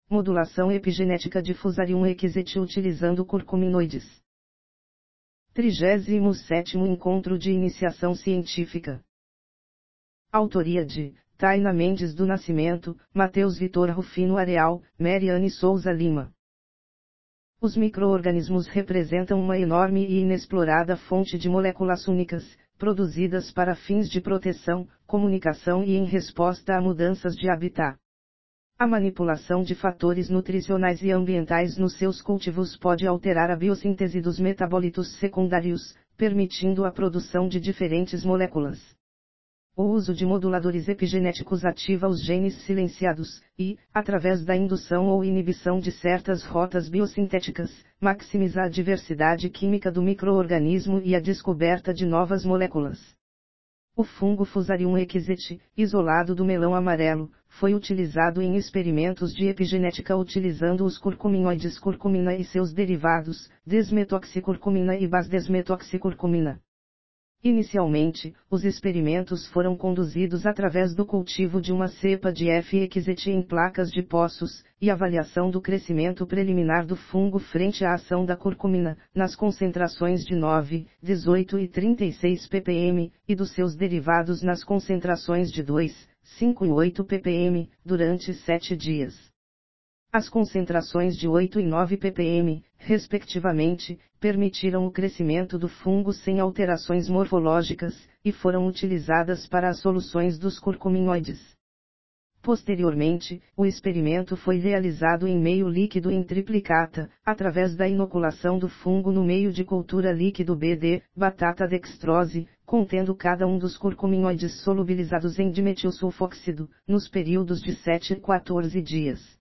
modulação epigenética de Fusarium equisete utilizando curcuminoides. 37º Encontro de Iniciação Científica. Autoria de Taina Mendes do Nascimento, Matheus Vitor Rufino Areal, Mariane Souza Lima. Os micro-organismos representam uma enorme e inexplorada fonte de moléculas únicas, produzidas para fins de proteção, comunicação e em resposta a mudanças de habitat. A manipulação de fatores nutricionais e ambientais nos seus cultivos pode alterar a biossíntese dos metabólitos secundários, permitindo a produção de diferentes moléculas. O uso de moduladores epigenéticos ativa os genes silenciados, e, através da indução ou inibição de certas rotas biosintéticas, maximiza a diversidade química do microorganismo e a descoberta de novas moléculas. O fungo Fusarium equisete, isolado do melão amarelo, foi utilizado em experimentos de epigenética utilizando os curcuminoides curcumina e seus derivados, desmetoxicurcumina e bas-desmetoxicurcumina. Inicialmente, os experimentos foram conduzidos através do cultivo de uma cepa de F. equisete em placas de poços, e avaliação do crescimento preliminar do fungo frente à ação da curcumina, nas concentrações de 9, 18 e 36 ppm, e dos seus derivados nas concentrações de 2, 5 e 8 ppm, durante 7 dias. As concentrações de 8 e 9 ppm, respectivamente, permitiram o crescimento do fungo sem alterações morfológicas, e foram utilizadas para as soluções dos curcuminoides. Posteriormente, o experimento foi realizado em meio líquido em triplicata, através da inoculação do fungo no meio de cultura líquido BD, batata dextrose, contendo cada um dos curcuminoides solubilizados em dimetilsulfóxido, nos períodos de 7 e 14 dias.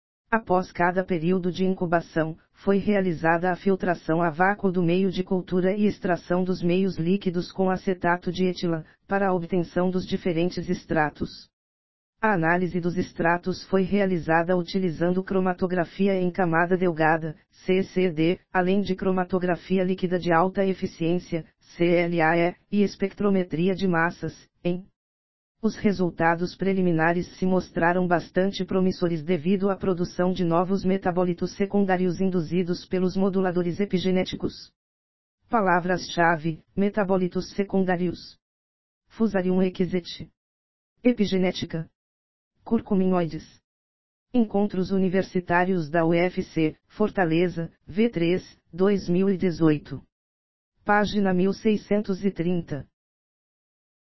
Após cada período de incubação, foi realizada a filtração a vácuo do meio de cultura e extração dos meios líquidos com acetato de etila, para a obtenção dos diferentes extratos. A análise dos extratos foi realizada utilizando cromatografia em camada delgada, CCD, além de cromatografia líquida de alta eficiência, CLAE, e espectrometria de massas, EM. Os resultados preliminares se mostraram bastante promissores devido à produção de novos metabólitos secundários induzidos pelos moduladores epigenéticos. Palavras-chave: metabólitos secundários. Fusarium equisete. Epigenética. Curcuminoides. Encontros Universitários da UFC, Fortaleza, V3, 2018. Página 1630.